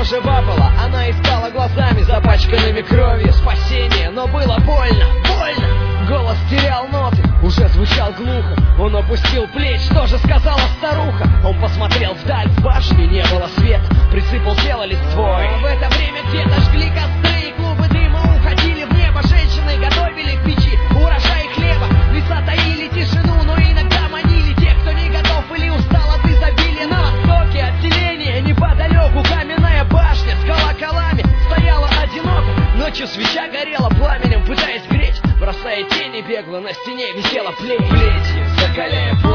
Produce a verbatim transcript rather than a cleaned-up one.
жива была, она искала глазами, запачканными кровью спасение, но было больно, больно. Голос терял ноты, уже звучал глухо. Он опустил плечи, что же сказала старуха? Он посмотрел вдаль, в башне не было света, присыпал тело листвой. А в это время где-то жгли костры, и клубы дыма уходили в небо. Женщины готовили к печи урожай хлеба. Леса таили тишину, но иногда манили тех, кто не готов или устал от изобилия. На востоке от селения неподалеку каменная башня с колоколами стояла одиноко. Ночью свеча горела пламенем, пытаясь греть, бросая тени бегло, на стене висела плеть. Плетью закаляя